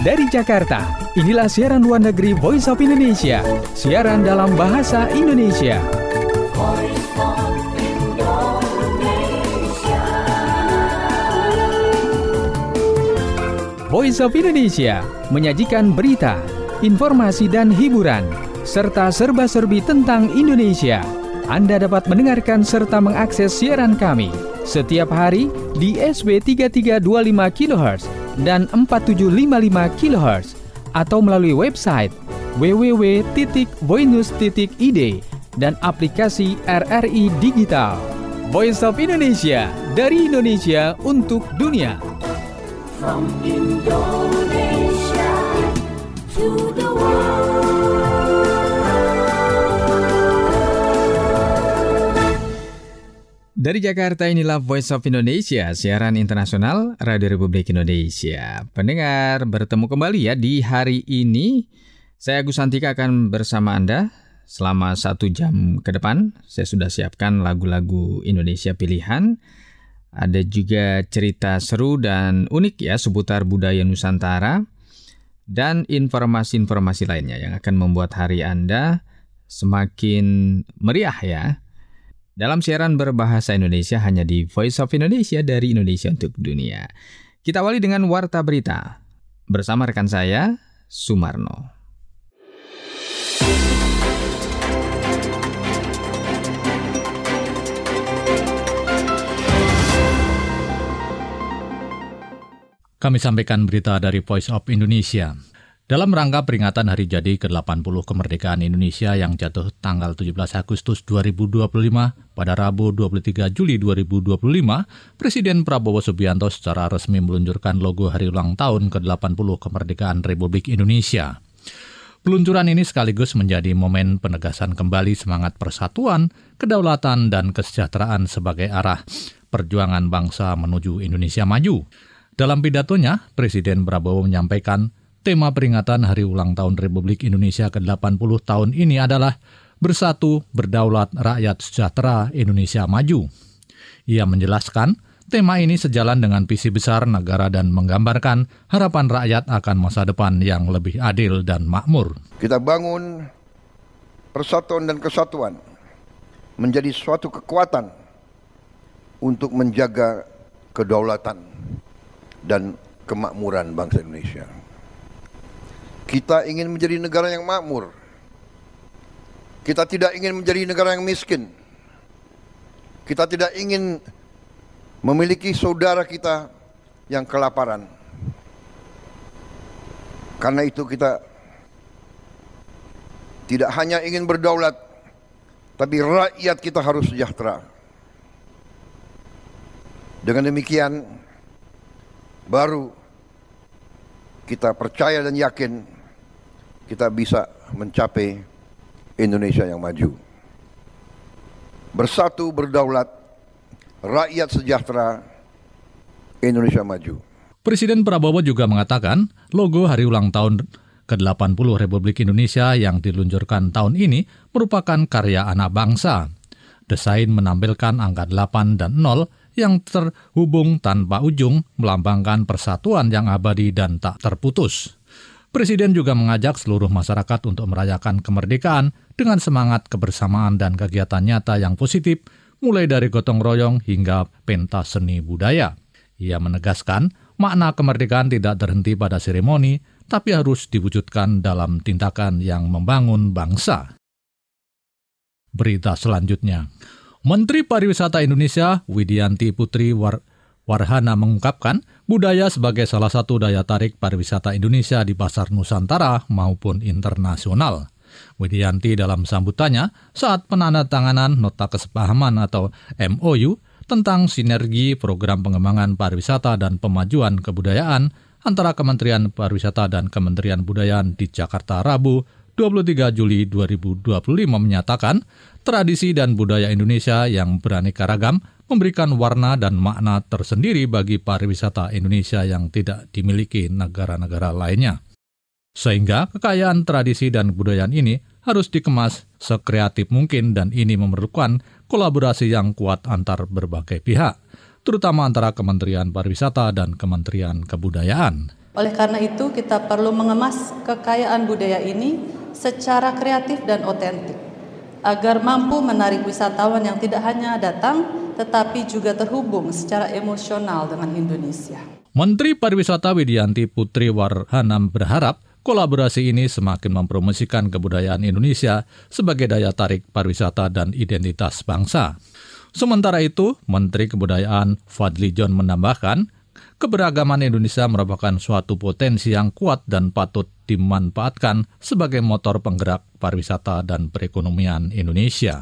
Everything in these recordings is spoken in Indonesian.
Dari Jakarta, inilah siaran luar negeri Voice of Indonesia. Siaran dalam bahasa Indonesia. Voice of Indonesia. Voice of Indonesia menyajikan berita, informasi dan hiburan, serta serba-serbi tentang Indonesia. Anda dapat mendengarkan serta mengakses siaran kami setiap hari di SW 3325 kHz dan 4755 kHz atau melalui website www.voinews.id dan aplikasi RRI Digital. Voice of Indonesia, dari Indonesia untuk dunia. From Indonesia to the world. Dari Jakarta, inilah Voice of Indonesia, siaran internasional Radio Republik Indonesia. Pendengar, bertemu kembali ya di hari ini. Saya Agus Santika akan bersama Anda selama 1 jam ke depan. Saya sudah siapkan lagu-lagu Indonesia pilihan. Ada juga cerita seru dan unik ya seputar budaya Nusantara. Dan informasi-informasi lainnya yang akan membuat hari Anda semakin meriah ya. Dalam siaran berbahasa Indonesia hanya di Voice of Indonesia, dari Indonesia untuk dunia. Kita awali dengan Warta Berita. Bersama rekan saya, Sumarno. Kami sampaikan berita dari Voice of Indonesia. Dalam rangka peringatan Hari Jadi ke-80 Kemerdekaan Indonesia yang jatuh tanggal 17 Agustus 2025 pada Rabu 23 Juli 2025, Presiden Prabowo Subianto secara resmi meluncurkan logo Hari Ulang Tahun ke-80 Kemerdekaan Republik Indonesia. Peluncuran ini sekaligus menjadi momen penegasan kembali semangat persatuan, kedaulatan, dan kesejahteraan sebagai arah perjuangan bangsa menuju Indonesia maju. Dalam pidatonya, Presiden Prabowo menyampaikan tema peringatan Hari Ulang Tahun Republik Indonesia ke-80 tahun ini adalah Bersatu, Berdaulat, Rakyat Sejahtera, Indonesia Maju. Ia menjelaskan, tema ini sejalan dengan visi besar negara dan menggambarkan harapan rakyat akan masa depan yang lebih adil dan makmur. Kita bangun persatuan dan kesatuan menjadi suatu kekuatan untuk menjaga kedaulatan dan kemakmuran bangsa Indonesia. Kita ingin menjadi negara yang makmur. Kita tidak ingin menjadi negara yang miskin. Kita tidak ingin memiliki saudara kita yang kelaparan. Karena itu kita tidak hanya ingin berdaulat, tapi rakyat kita harus sejahtera. Dengan demikian, baru kita percaya dan yakin kita bisa mencapai Indonesia yang maju. Bersatu, berdaulat, rakyat sejahtera, Indonesia maju. Presiden Prabowo juga mengatakan logo Hari Ulang Tahun ke-80 Republik Indonesia yang diluncurkan tahun ini merupakan karya anak bangsa. Desain menampilkan angka 8 dan 0 yang terhubung tanpa ujung, melambangkan persatuan yang abadi dan tak terputus. Presiden juga mengajak seluruh masyarakat untuk merayakan kemerdekaan dengan semangat kebersamaan dan kegiatan nyata yang positif, mulai dari gotong royong hingga pentas seni budaya. Ia menegaskan, makna kemerdekaan tidak terhenti pada seremoni, tapi harus diwujudkan dalam tindakan yang membangun bangsa. Berita selanjutnya, Menteri Pariwisata Indonesia Widianti Putri Warhana mengungkapkan budaya sebagai salah satu daya tarik pariwisata Indonesia di pasar Nusantara maupun internasional. Widianti dalam sambutannya saat penandatanganan nota kesepahaman atau MOU tentang sinergi program pengembangan pariwisata dan pemajuan kebudayaan antara Kementerian Pariwisata dan Kementerian Budaya di Jakarta Rabu 23 Juli 2025 menyatakan tradisi dan budaya Indonesia yang beraneka ragam memberikan warna dan makna tersendiri bagi pariwisata Indonesia yang tidak dimiliki negara-negara lainnya. Sehingga kekayaan tradisi dan kebudayaan ini harus dikemas sekreatif mungkin dan ini memerlukan kolaborasi yang kuat antar berbagai pihak, terutama antara Kementerian Pariwisata dan Kementerian Kebudayaan. Oleh karena itu, kita perlu mengemas kekayaan budaya ini secara kreatif dan otentik, agar mampu menarik wisatawan yang tidak hanya datang, tetapi juga terhubung secara emosional dengan Indonesia. Menteri Pariwisata Widianti Putri Warhanam berharap kolaborasi ini semakin mempromosikan kebudayaan Indonesia sebagai daya tarik pariwisata dan identitas bangsa. Sementara itu, Menteri Kebudayaan Fadli John menambahkan, keberagaman Indonesia merupakan suatu potensi yang kuat dan patut dimanfaatkan sebagai motor penggerak pariwisata dan perekonomian Indonesia.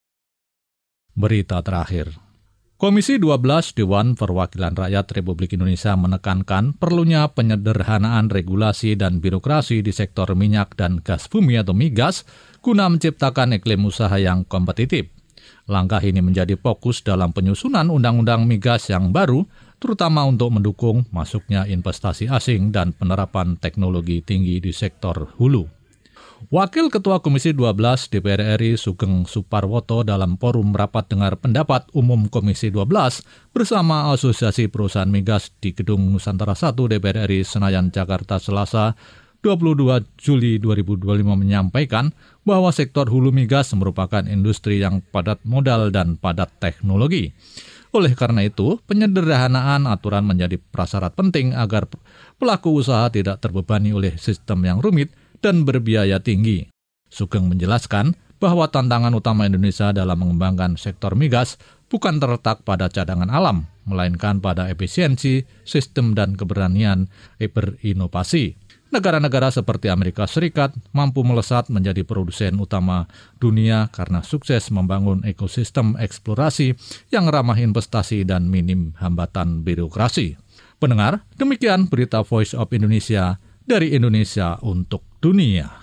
Berita terakhir. Komisi 12 Dewan Perwakilan Rakyat Republik Indonesia menekankan perlunya penyederhanaan regulasi dan birokrasi di sektor minyak dan gas bumi atau migas guna menciptakan iklim usaha yang kompetitif. Langkah ini menjadi fokus dalam penyusunan undang-undang migas yang baru, terutama untuk mendukung masuknya investasi asing dan penerapan teknologi tinggi di sektor hulu. Wakil Ketua Komisi 12 DPR RI Sugeng Suparwoto dalam forum rapat dengar pendapat umum Komisi 12 bersama Asosiasi Perusahaan Migas di Gedung Nusantara 1 DPR RI Senayan, Jakarta, Selasa 22 Juli 2025 menyampaikan bahwa sektor hulu migas merupakan industri yang padat modal dan padat teknologi. Oleh karena itu, penyederhanaan aturan menjadi prasyarat penting agar pelaku usaha tidak terbebani oleh sistem yang rumit dan berbiaya tinggi. Sugeng menjelaskan bahwa tantangan utama Indonesia dalam mengembangkan sektor migas bukan terletak pada cadangan alam, melainkan pada efisiensi, sistem, dan keberanian berinovasi. Negara-negara seperti Amerika Serikat mampu melesat menjadi produsen utama dunia karena sukses membangun ekosistem eksplorasi yang ramah investasi dan minim hambatan birokrasi. Pendengar, demikian berita Voice of Indonesia dari Indonesia untuk dunia.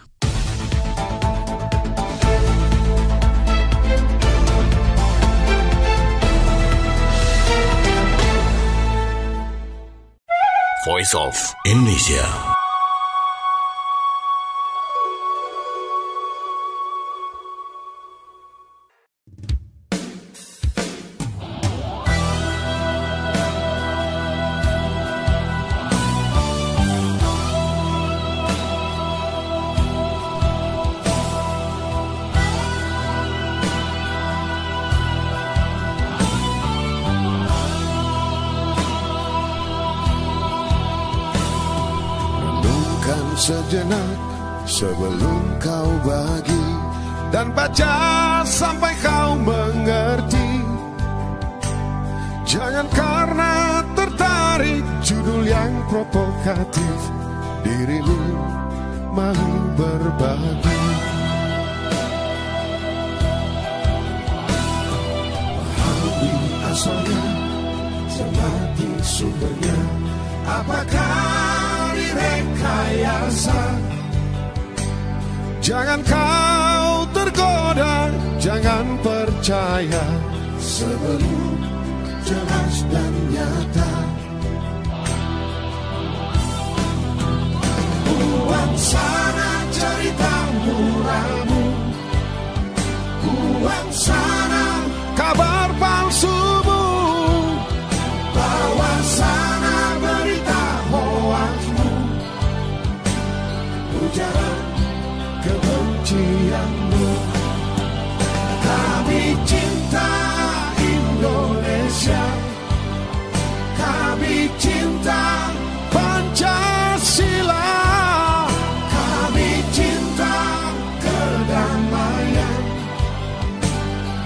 Voice of Indonesia. Sejenak sebelum kau bagi dan baca sampai kau mengerti. Jangan karena tertarik judul yang provokatif dirimu malu berbagi. Pahami asalnya, cermati sumbernya. Apakah rekayasa? Jangan kau tergoda, jangan percaya sebelum jelas dan nyata. Buang sana cerita murahmu, buang sana kabar palsumu, bawa sana berita hoaxmu, ujaran kebencianmu. Kami cinta Indonesia, kami cinta Pancasila, kami cinta kedamaian,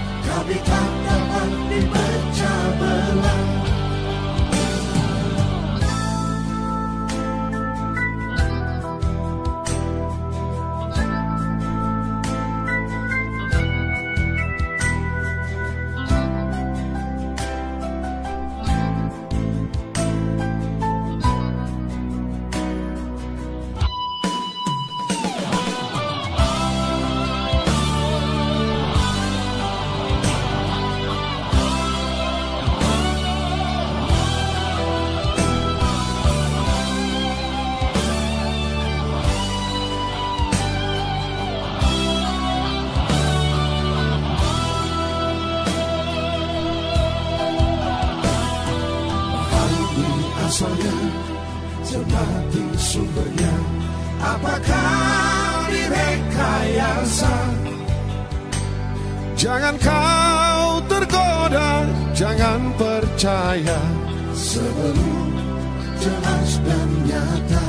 Jangan kau tergoda, jangan percaya sebelum jelas dan nyata.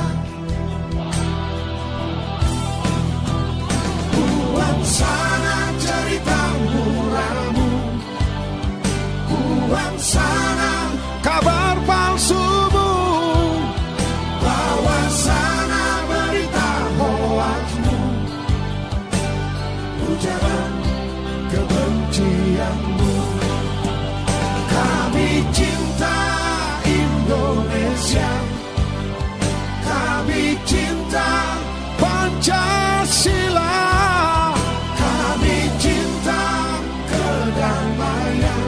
Buang sana cerita murahmu, buang sana kabar palsumu, bawa sana berita hoaxmu, ujaran kebencianmu. Kami cinta Indonesia, kami cinta Pancasila, kami cinta kedamaian,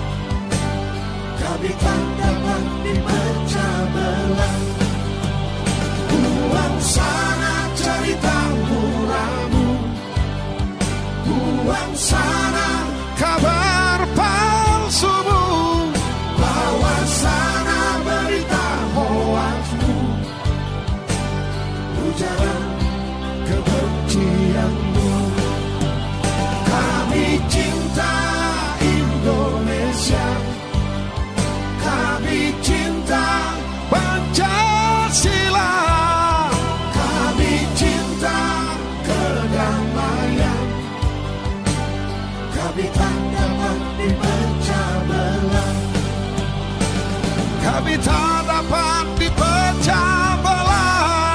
kami tak dapat dipecah belah. Buang sana cerita murahmu, buang sana kabar palsumu, bawa sana berita hoaxmu, ujaran kebencianmu. Kami cinta Indonesia, kami cinta Pancasila, kami cinta kedamaian, kami tak dapat dipecah belah, kami tak dapat dipecah belah.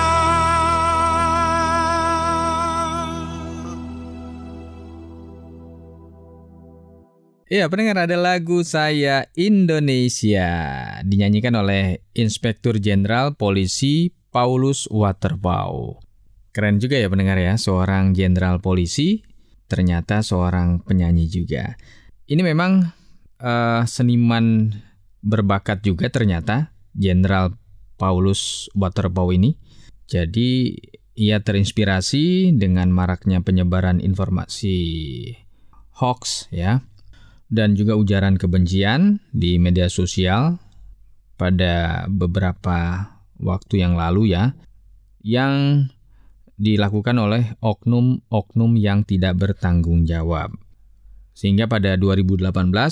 Iya, pendengar, ada lagu Saya Indonesia dinyanyikan oleh Inspektur Jenderal Polisi Paulus Waterpauw. Keren juga ya pendengar ya, seorang jenderal polisi ternyata seorang penyanyi juga. Ini memang seniman berbakat juga ternyata Jenderal Paulus Waterpauw ini. Jadi ia terinspirasi dengan maraknya penyebaran informasi hoax ya, dan juga ujaran kebencian di media sosial pada beberapa waktu yang lalu ya, yang dilakukan oleh oknum-oknum yang tidak bertanggung jawab. Sehingga pada 2018,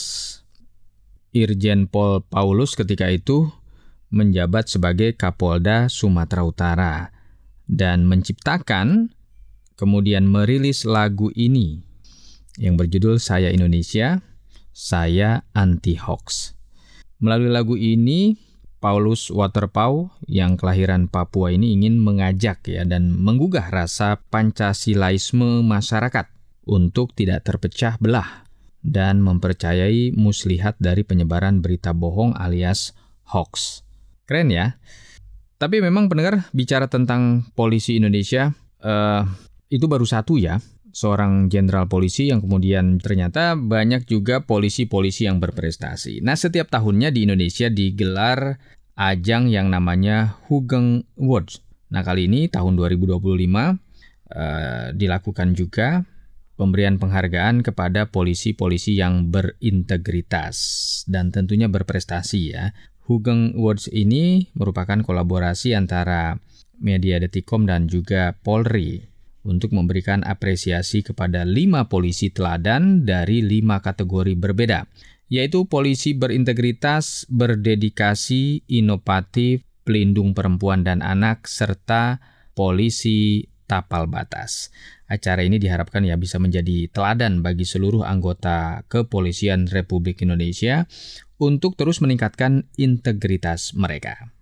Irjen Pol Paulus ketika itu menjabat sebagai Kapolda Sumatera Utara dan menciptakan, kemudian merilis lagu ini yang berjudul Saya Indonesia, Saya Anti Hoax. Melalui lagu ini, Paulus Waterpauw yang kelahiran Papua ini ingin mengajak ya dan menggugah rasa Pancasilaisme masyarakat untuk tidak terpecah belah dan mempercayai muslihat dari penyebaran berita bohong alias hoax. Keren ya? Tapi memang pendengar, bicara tentang polisi Indonesia, itu baru satu ya, seorang jenderal polisi yang kemudian ternyata banyak juga polisi-polisi yang berprestasi. Nah, setiap tahunnya di Indonesia digelar ajang yang namanya Hugeng Awards. Nah, kali ini tahun 2025 dilakukan juga pemberian penghargaan kepada polisi-polisi yang berintegritas dan tentunya berprestasi ya. Hugeng Awards ini merupakan kolaborasi antara Media Detikcom dan juga Polri untuk memberikan apresiasi kepada 5 polisi teladan dari 5 kategori berbeda, yaitu polisi berintegritas, berdedikasi, inovatif, pelindung perempuan dan anak, serta polisi tapal batas. Acara ini diharapkan ya bisa menjadi teladan bagi seluruh anggota Kepolisian Republik Indonesia untuk terus meningkatkan integritas mereka.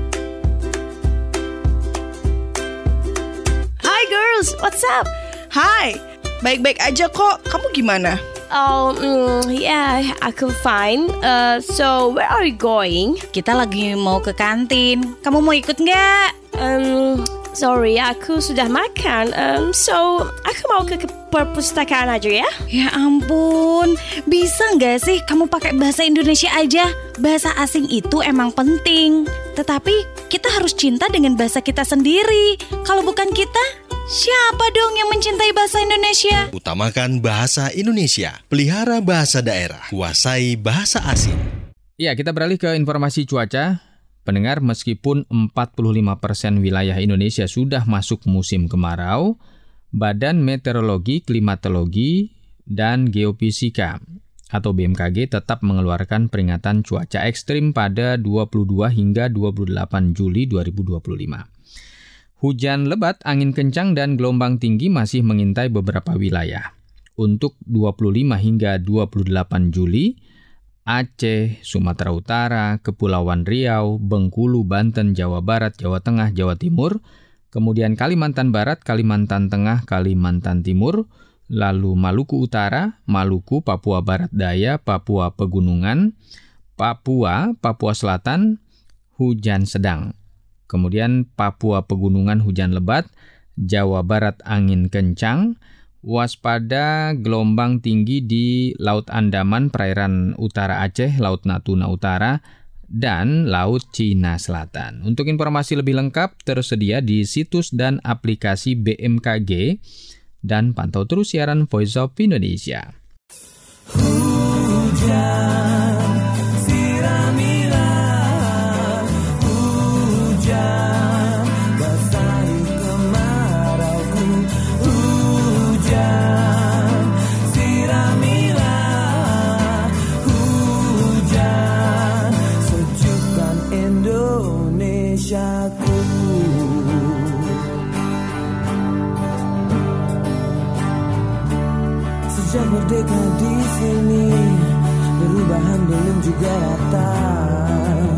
What's up? Hai, baik-baik aja kok. Kamu gimana? Yeah, aku fine. So, where are you going? Kita lagi mau ke kantin. Kamu mau ikut nggak? Sorry, aku sudah makan. So, aku mau ke perpustakaan aja ya? Ya ampun, bisa nggak sih kamu pakai bahasa Indonesia aja? Bahasa asing itu emang penting. Tetapi kita harus cinta dengan bahasa kita sendiri. Kalau bukan kita, siapa dong yang mencintai bahasa Indonesia? Utamakan bahasa Indonesia, pelihara bahasa daerah, kuasai bahasa asing. Ya, kita beralih ke informasi cuaca. Pendengar, meskipun 45% wilayah Indonesia sudah masuk musim kemarau, Badan Meteorologi, Klimatologi, dan Geofisika atau BMKG tetap mengeluarkan peringatan cuaca ekstrim pada 22 hingga 28 Juli 2025. Hujan lebat, angin kencang, dan gelombang tinggi masih mengintai beberapa wilayah. Untuk 25 hingga 28 Juli, Aceh, Sumatera Utara, Kepulauan Riau, Bengkulu, Banten, Jawa Barat, Jawa Tengah, Jawa Timur, kemudian Kalimantan Barat, Kalimantan Tengah, Kalimantan Timur, lalu Maluku Utara, Maluku, Papua Barat Daya, Papua Pegunungan, Papua Selatan, hujan sedang. Kemudian Papua Pegunungan hujan lebat, Jawa Barat angin kencang, waspada gelombang tinggi di Laut Andaman, perairan utara Aceh, Laut Natuna Utara, dan Laut Cina Selatan. Untuk informasi lebih lengkap tersedia di situs dan aplikasi BMKG dan pantau terus siaran Voice of Indonesia. Hujan, siramilah, hujan, basahi kemarauku. Hujan, siramilah, hujan, sejukkan Indonesiaku. Sejak merdeka di sini, perubahan belum juga datang.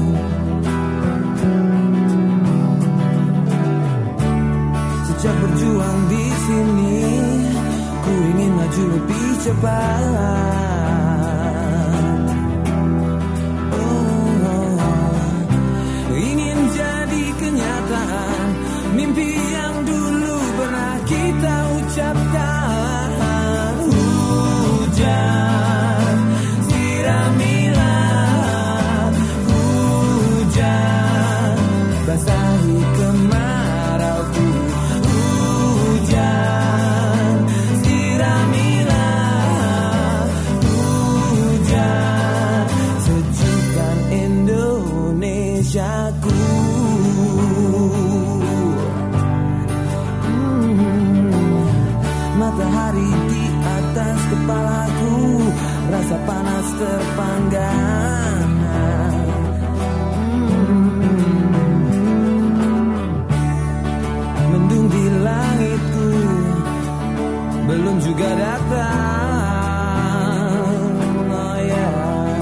Sejak berjuang di sini, ku ingin maju lebih cepat. Ingin jadi kenyataan mimpi yang dulu pernah kita ucapkan. Hujan, siramilah, hujan, basahi kemarauku. Hujan, siramilah, hujan, sejukkan Indonesiaku. Matahari di atas kepalaku, rasa panas terpanggang. Mendung di langitku belum juga datang. Oh yeah.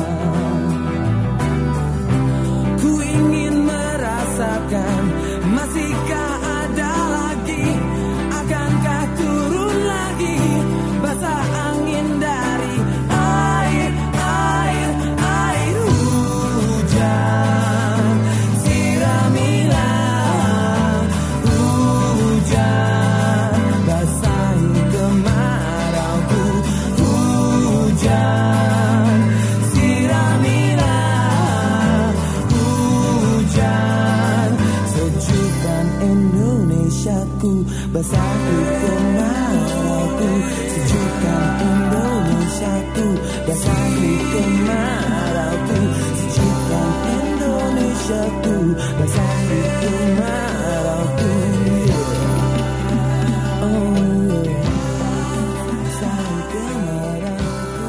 Ku ingin merasakan, masihkah ada lagi? Akankah turun lagi basah angin dari air, air, air? Hujan, siramilah, hujan, basahi kemarauku. Hujan, siramilah, hujan, sejukkan Indonesiaku. Basahi kemarauku, sejukkan Indonesiaku. Basahi kemarauku, sejukkan Indonesiaku. Basahi kemarauku. Oh yeah. Basahi kemarauku.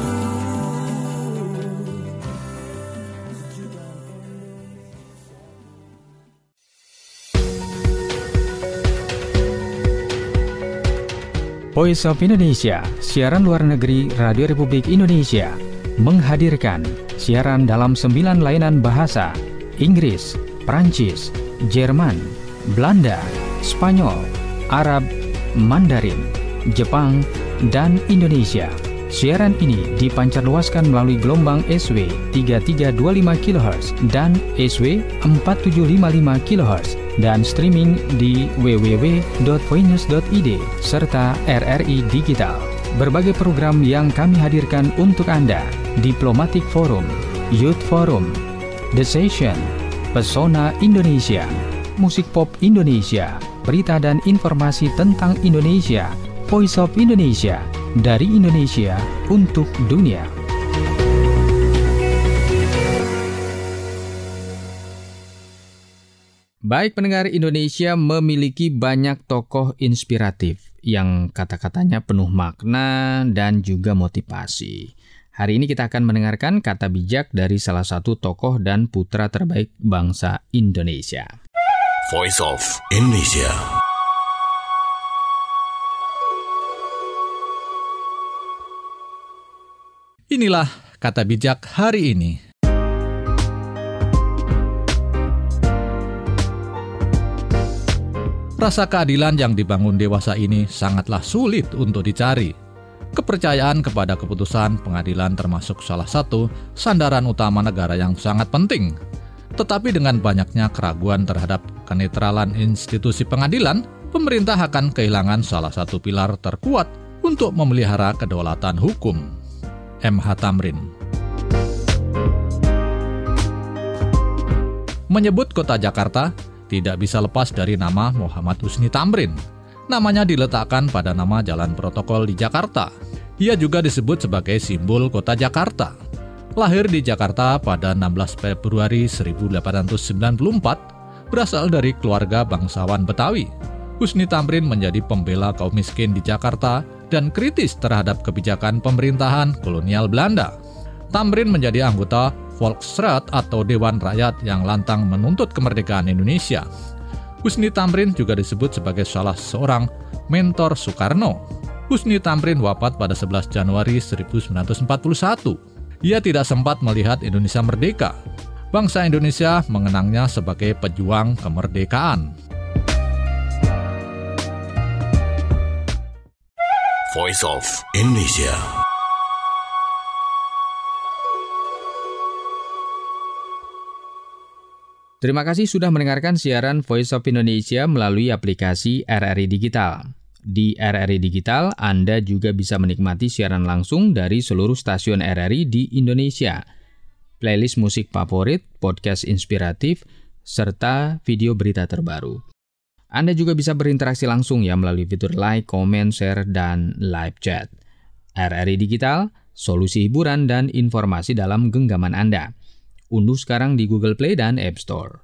Voice of Indonesia, siaran luar negeri Radio Republik Indonesia, menghadirkan siaran dalam 9 layanan bahasa: Inggris, Prancis, Jerman, Belanda, Spanyol, Arab, Mandarin, Jepang, dan Indonesia. Siaran ini dipancarluaskan melalui gelombang SW 3325 kHz dan SW 4755 kHz dan streaming di www.voinews.id serta RRI Digital. Berbagai program yang kami hadirkan untuk Anda: Diplomatic Forum, Youth Forum, The Session, Pesona Indonesia, Musik Pop Indonesia, berita dan informasi tentang Indonesia, Voice of Indonesia, dari Indonesia untuk dunia. Baik pendengar, Indonesia memiliki banyak tokoh inspiratif yang kata-katanya penuh makna dan juga motivasi. Hari ini kita akan mendengarkan kata bijak dari salah satu tokoh dan putra terbaik bangsa Indonesia. Voice of Indonesia. Inilah kata bijak hari ini. Rasa keadilan yang dibangun dewasa ini sangatlah sulit untuk dicari. Kepercayaan kepada keputusan pengadilan termasuk salah satu sandaran utama negara yang sangat penting. Tetapi dengan banyaknya keraguan terhadap kenetralan institusi pengadilan, pemerintah akan kehilangan salah satu pilar terkuat untuk memelihara kedaulatan hukum. M.H. Tamrin. Menyebut kota Jakarta tidak bisa lepas dari nama Muhammad Husni Tamrin. Namanya diletakkan pada nama jalan protokol di Jakarta. Ia juga disebut sebagai simbol kota Jakarta. Lahir di Jakarta pada 16 Februari 1894, berasal dari keluarga bangsawan Betawi. Husni Tamrin menjadi pembela kaum miskin di Jakarta dan kritis terhadap kebijakan pemerintahan kolonial Belanda. Tamrin menjadi anggota Volksraad atau Dewan Rakyat yang lantang menuntut kemerdekaan Indonesia. Husni Tamrin juga disebut sebagai salah seorang mentor Soekarno. Husni Tamrin wafat pada 11 Januari 1941. Ia tidak sempat melihat Indonesia merdeka. Bangsa Indonesia mengenangnya sebagai pejuang kemerdekaan. Voice of Indonesia. Terima kasih sudah mendengarkan siaran Voice of Indonesia melalui aplikasi RRI Digital. Di RRI Digital, Anda juga bisa menikmati siaran langsung dari seluruh stasiun RRI di Indonesia. Playlist musik favorit, podcast inspiratif, serta video berita terbaru. Anda juga bisa berinteraksi langsung ya melalui fitur like, comment, share, dan live chat. RRI Digital, solusi hiburan dan informasi dalam genggaman Anda. Unduh sekarang di Google Play dan App Store.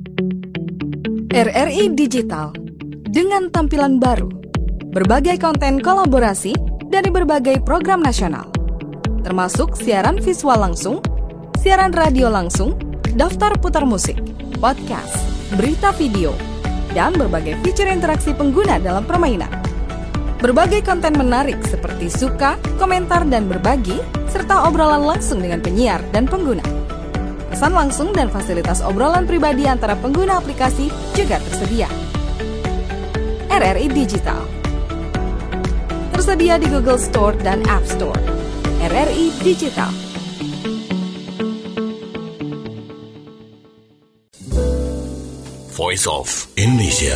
RRI Digital, dengan tampilan baru, berbagai konten kolaborasi dari berbagai program nasional, termasuk siaran visual langsung, siaran radio langsung, daftar putar musik, podcast, berita video, dan berbagai fitur interaksi pengguna dalam permainan. Berbagai konten menarik seperti suka, komentar, dan berbagi, serta obrolan langsung dengan penyiar dan pengguna. Pesan langsung dan fasilitas obrolan pribadi antara pengguna aplikasi juga tersedia. RRI Digital tersedia di Google Store dan App Store. RRI Digital. Voice of Indonesia.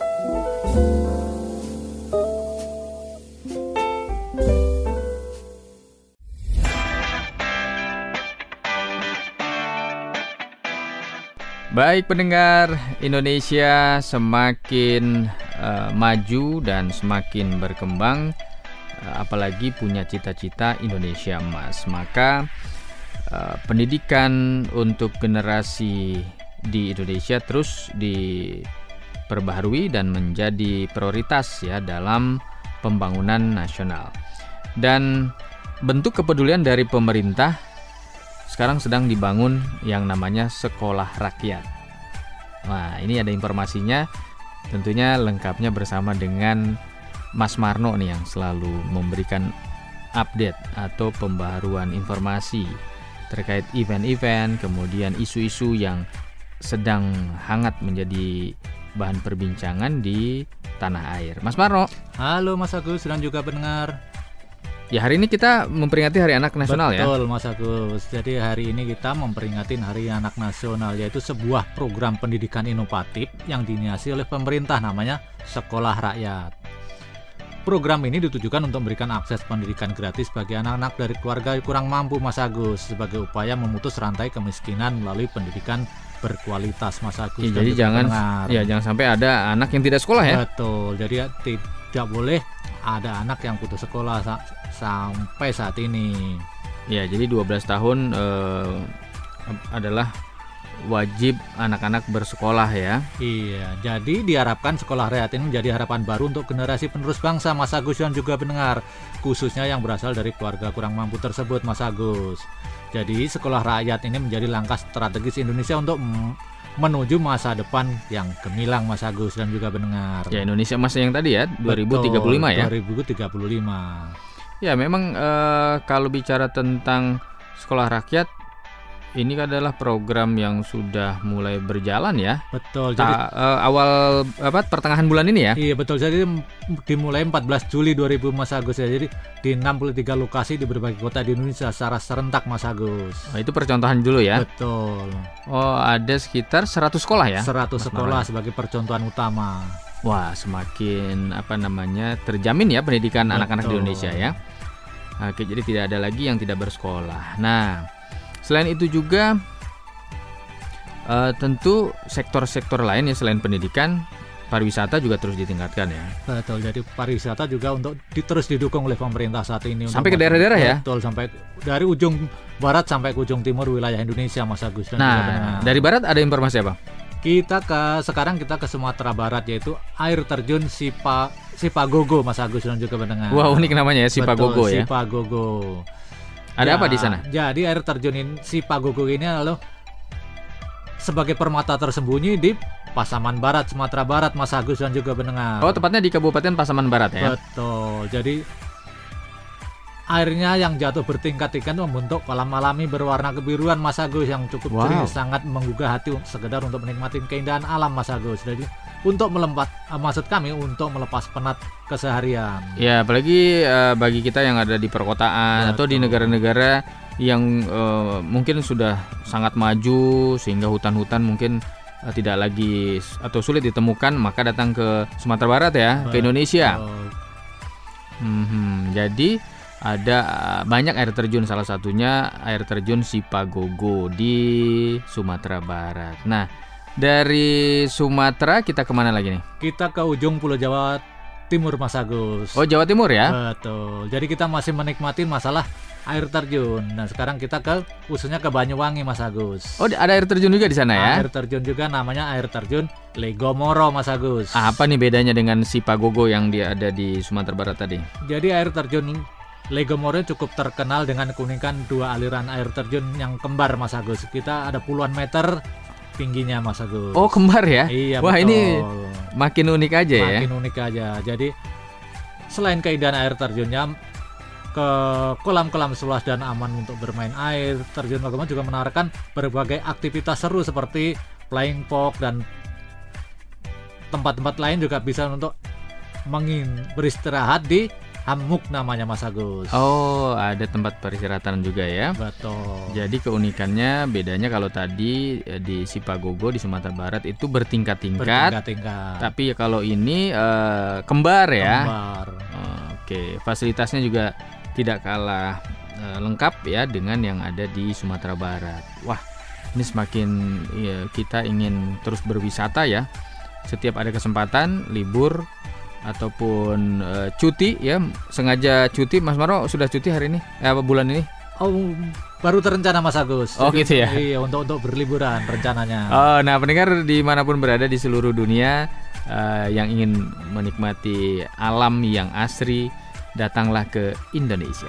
Baik pendengar, Indonesia semakin maju dan semakin berkembang, apalagi punya cita-cita Indonesia Emas. Maka pendidikan untuk generasi di Indonesia terus diperbaharui dan menjadi prioritas ya dalam pembangunan nasional. Dan bentuk kepedulian dari pemerintah sekarang sedang dibangun yang namanya sekolah rakyat. Nah, ini ada informasinya, tentunya lengkapnya bersama dengan Mas Marno nih yang selalu memberikan update atau pembaharuan informasi terkait event-event, kemudian isu-isu yang sedang hangat menjadi bahan perbincangan di tanah air. Mas Marno. Halo Mas Agus dan juga pendengar. Ya, hari ini kita memperingati Hari Anak Nasional. Betul, ya. Betul Mas Agus. Jadi hari ini kita memperingati Hari Anak Nasional, yaitu sebuah program pendidikan inovatif yang diinisiasi oleh pemerintah namanya Sekolah Rakyat. Program ini ditujukan untuk memberikan akses pendidikan gratis bagi anak-anak dari keluarga kurang mampu Mas Agus, sebagai upaya memutus rantai kemiskinan melalui pendidikan berkualitas Mas Agus. Ya, jadi jangan sampai ada anak yang tidak sekolah ya. Betul. Jadi tidak boleh ada anak yang putus sekolah sampai saat ini. Ya, jadi 12 tahun adalah wajib anak-anak bersekolah ya. Iya, jadi diharapkan sekolah rakyat ini menjadi harapan baru untuk generasi penerus bangsa, Mas Agus dan juga pendengar, khususnya yang berasal dari keluarga kurang mampu tersebut, Mas Agus. Jadi sekolah rakyat ini menjadi langkah strategis Indonesia untuk menuju masa depan yang gemilang, Mas Agus dan juga pendengar. Ya, Indonesia masa yang tadi ya, 2035 ya. 2035. Ya, memang kalau bicara tentang sekolah rakyat, ini adalah program yang sudah mulai berjalan ya. Betul. Jadi awal pertengahan bulan ini ya. Iya betul. Jadi dimulai 14 Juli 2000 Mas Agus ya. Jadi di 63 lokasi di berbagai kota di Indonesia secara serentak, Mas Agus. Oh, itu percontohan dulu ya. Betul. Oh, ada sekitar 100 sekolah ya. 100 sekolah sebagai percontohan utama. Wah, semakin terjamin ya pendidikan anak-anak di Indonesia ya. Oke, jadi tidak ada lagi yang tidak bersekolah. Nah, selain itu juga tentu sektor-sektor lain ya selain pendidikan, pariwisata juga terus ditingkatkan ya. Betul, jadi pariwisata juga terus didukung oleh pemerintah saat ini. Sampai ke daerah-daerah ya? Betul, sampai dari ujung barat sampai ke ujung timur wilayah Indonesia, Mas Agus. Nah, dari barat ada informasi apa? Sekarang kita ke Sumatera Barat, yaitu air terjun Sipagogo, Mas Agus dan juga pendengar. Wah, unik namanya ya, Sipagogo. Betul, ya. Sipagogo. Ada apa di sana? Jadi air terjun Sipagogo ini adalah sebagai permata tersembunyi di Pasaman Barat, Sumatera Barat, Mas Agus dan juga pendengar. Oh, tepatnya di Kabupaten Pasaman Barat ya. Betul. Jadi airnya yang jatuh bertingkat-tingkat membentuk kolam alami berwarna kebiruan, Mas Agus, yang cukup jernih, sangat menggugah hati sekedar untuk menikmati keindahan alam, Mas Agus. Jadi untuk untuk melepas penat keseharian. Ya, apalagi bagi kita yang ada di perkotaan. Betul. Atau di negara-negara yang mungkin sudah sangat maju sehingga hutan-hutan mungkin tidak lagi atau sulit ditemukan, maka datang ke Sumatera Barat ya. Betul. Ke Indonesia. Jadi ada banyak air terjun, salah satunya air terjun Sipagogo di Sumatera Barat. Nah, dari Sumatera kita kemana lagi nih? Kita ke ujung Pulau Jawa Timur, Mas Agus. Oh, Jawa Timur ya? Betul. Jadi kita masih menikmati masalah air terjun. Nah, sekarang kita khususnya ke Banyuwangi, Mas Agus. Oh, ada air terjun juga di sana ya? Air terjun juga, namanya air terjun Legomoro, Mas Agus. Apa nih bedanya dengan Sipagogo yang ada di Sumatera Barat tadi? Jadi air terjun Legomoro cukup terkenal dengan keunikan dua aliran air terjun yang kembar, Mas Agus. Kita ada puluhan meter tingginya, Mas Agus. Oh, kembar ya? Iya, wah, betul. Ini makin unik aja ya? Makin unik aja. Jadi selain keindahan air terjunnya, ke kolam-kolam seluas dan aman untuk bermain air, terjun Legomoro juga menawarkan berbagai aktivitas seru seperti flying fox dan tempat-tempat lain juga bisa untuk beristirahat di hammock namanya, Mas Agus. Oh, ada tempat peristirahatan juga ya. Betul. Jadi keunikannya bedanya kalau tadi di Sipagogo di Sumatera Barat itu bertingkat-tingkat. Tapi kalau ini kembar ya. Kembar. Oke, fasilitasnya juga tidak kalah lengkap ya dengan yang ada di Sumatera Barat. Wah, ini semakin kita ingin terus berwisata ya. Setiap ada kesempatan libur ataupun cuti ya, sengaja cuti. Mas Maro sudah cuti hari ini? Bulan ini? Oh, baru terencana, Mas Agus. Oh, gitu ya? Iya, untuk berliburan rencananya. Oh, nah pendengar dimanapun berada di seluruh dunia yang ingin menikmati alam yang asri, datanglah ke Indonesia.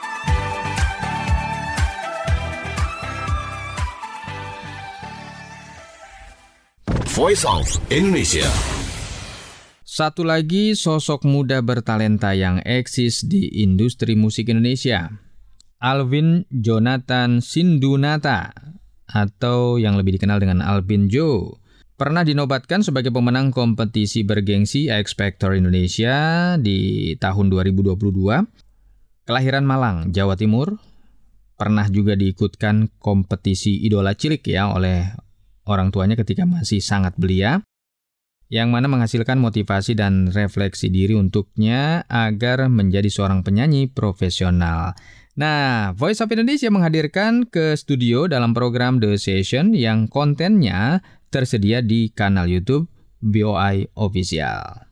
Voice of Indonesia. Satu lagi sosok muda bertalenta yang eksis di industri musik Indonesia, Alvin Jonathan Sindunata, atau yang lebih dikenal dengan Alvin Joe, pernah dinobatkan sebagai pemenang kompetisi bergengsi X Factor Indonesia di tahun 2022. Kelahiran Malang, Jawa Timur, pernah juga diikutkan kompetisi Idola Cilik ya oleh orang tuanya ketika masih sangat belia, yang mana menghasilkan motivasi dan refleksi diri untuknya agar menjadi seorang penyanyi profesional. Nah, Voice of Indonesia menghadirkan ke studio dalam program The Session yang kontennya tersedia di kanal YouTube BOI Official.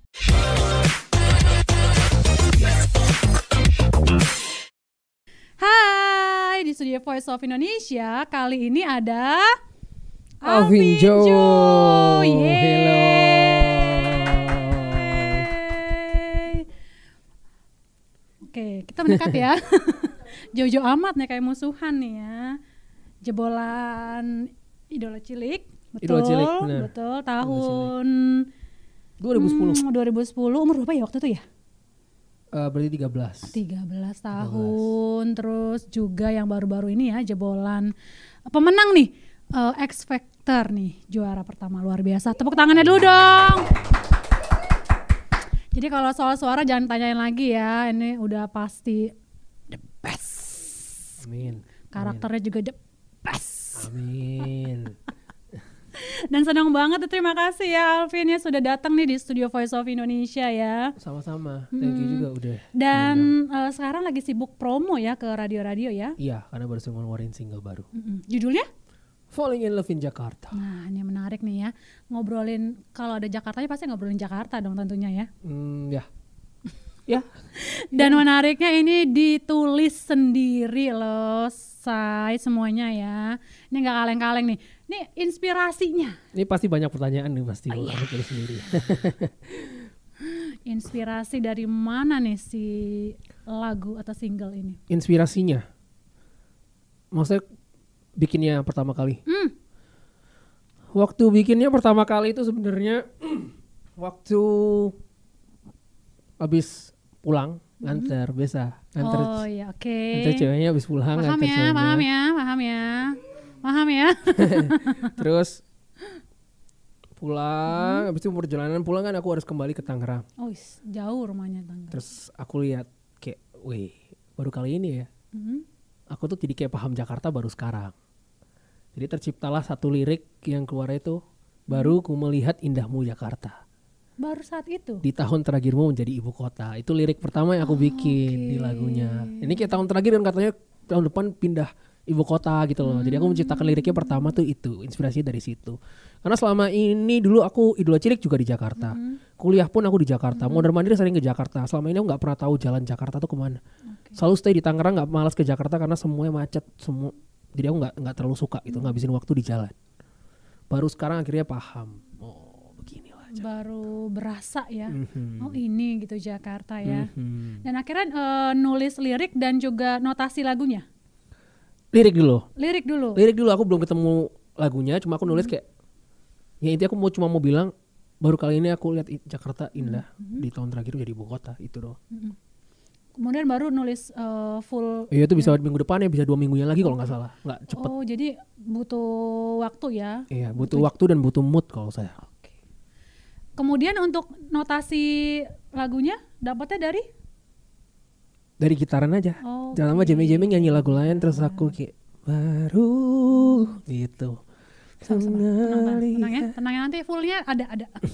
Hai, di studio Voice of Indonesia kali ini ada Alvin Jo. Hello. Oke, kita mendekat ya. Jauh-jauh amat nih kayak musuhan nih ya. Jebolan Idola Cilik. Betul, Idola Cilik, benar. betul. Tahun 2010. 2010. Umur berapa ya waktu itu ya? Berarti 13. 13 tahun. Terus juga yang baru-baru ini ya, jebolan pemenang nih, X Factor nih, juara pertama, luar biasa. Tepuk tangannya dulu dong. Jadi kalau soal suara jangan tanyain lagi ya, ini udah pasti the best. Amin. Karakternya juga the best. Amin. Dan senang banget, terima kasih ya Alvin ya sudah datang nih di studio Voice of Indonesia ya. Sama-sama, thank you juga udah. Dan sekarang lagi sibuk promo ya ke radio-radio ya. Iya, karena baru ngeluarin single baru. Judulnya? Falling in Love in Jakarta. Nah ini menarik nih ya, ngobrolin kalau ada Jakartanya pasti ngobrolin Jakarta dong tentunya ya. Ya. Ya. Dan menariknya ini ditulis sendiri loh, say semuanya ya. Ini nggak kaleng-kaleng nih. Ini inspirasinya. Ini pasti banyak pertanyaan nih pasti aku tulis sendiri. Inspirasi dari mana nih si lagu atau single ini? Inspirasinya, maksudnya bikinnya pertama kali. Waktu bikinnya pertama kali itu sebenarnya waktu habis pulang nganter biasa. Nganter, oh iya, oke. Nganter ceweknya habis pulang. Paham nganter ya, ceweknya. paham ya. Terus pulang, habis itu perjalanan pulang kan aku harus kembali ke Tangerang. Oh jauh rumahnya Tangerang. Terus aku lihat kayak, wih baru kali ini ya. Aku tuh jadi kayak paham Jakarta baru sekarang. Jadi terciptalah satu lirik yang keluar itu, baru ku melihat indahmu Jakarta. Baru saat itu? Di tahun terakhirmu menjadi ibu kota. Itu lirik pertama yang aku bikin di lagunya. Ini kayak tahun terakhir kan katanya tahun depan pindah ibu kota gitu loh. Jadi aku menciptakan liriknya pertama tuh itu, inspirasinya dari situ. Karena selama ini dulu aku Idola Cilik juga di Jakarta. Kuliah pun aku di Jakarta. Mondar-mandir sering ke Jakarta. Selama ini aku gak pernah tahu jalan Jakarta tuh kemana. Selalu stay di Tangerang, gak malas ke Jakarta karena semuanya macet semua. Jadi aku nggak terlalu suka gitu ngabisin waktu di jalan. Baru sekarang akhirnya paham. Oh beginilah. Baru berasa ya. Oh ini gitu Jakarta ya. Dan akhirnya nulis lirik dan juga notasi lagunya. Lirik dulu. Lirik dulu. Aku belum ketemu lagunya. Cuma aku nulis kayak. Ya intinya aku cuma mau bilang. Baru kali ini aku lihat Jakarta indah. Di tahun terakhir jadi ibu kota. Itu doang. Kemudian baru nulis full. Iya itu bisa minggu depan ya, bisa 2 minggunya lagi kalau nggak salah, nggak cepet. Oh jadi butuh waktu ya? Iya butuh waktu dan butuh mood kalau saya. Oke. Kemudian untuk notasi lagunya dapatnya dari gitaran aja. Jangan lama jamming nyanyi lagu lain terus aku kayak baru gitu. Tenang ya, nanti fullnya ada.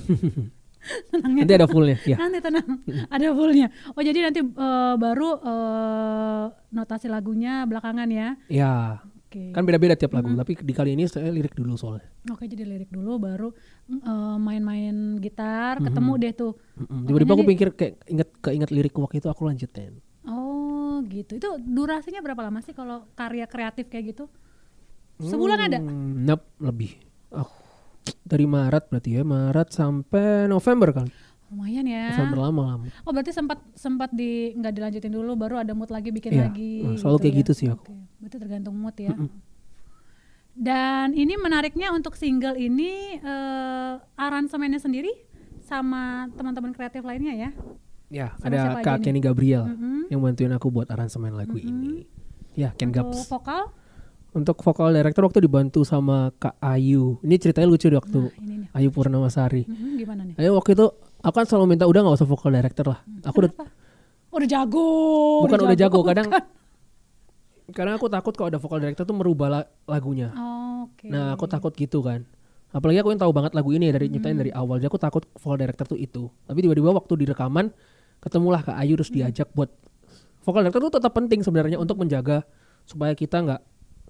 Nanti ada fullnya ya. Nanti tenang, ada fullnya. Oh jadi nanti baru notasi lagunya belakangan ya? Ya. Okay. Kan beda-beda tiap lagu, tapi di kali ini saya lirik dulu soalnya. Oke, jadi lirik dulu baru main-main gitar, ketemu deh tuh. Tiba-tiba aku pikir kayak keinget lirik waktu itu aku lanjutin. Oh gitu. Itu durasinya berapa lama sih kalau karya kreatif kayak gitu? Sebulan ada? Lebih. Dari Maret berarti ya, Maret sampai November kali. Lumayan ya. November lama. Oh berarti sempat nggak dilanjutin dulu, baru ada mood lagi bikin lagi. Selalu gitu kayak gitu sih aku. Berarti tergantung mood ya. Dan ini menariknya untuk single ini aransemennya sendiri sama teman-teman kreatif lainnya ya? Ya, ada Kak Kenny Gabriel yang bantuin aku buat aransemen lagu ini. Ya, Ken Gabs. Untuk vokal? Untuk vokal director waktu dibantu sama Kak Ayu. Ini ceritanya lucu deh waktu Ayu Purnamasari. Gimana nih? Ayu waktu itu aku kan selalu minta udah gak usah vokal director lah. Aku udah jago. Bukan udah jago. Kadang aku takut kalau ada vokal director tuh merubah lagunya. Nah aku takut gitu kan. Apalagi aku yang tahu banget lagu ini dari nyiptain dari awal. Jadi aku takut vokal director tuh itu. Tapi tiba-tiba waktu di rekaman ketemulah Kak Ayu terus diajak buat vokal director tuh tetap penting sebenarnya untuk menjaga supaya kita nggak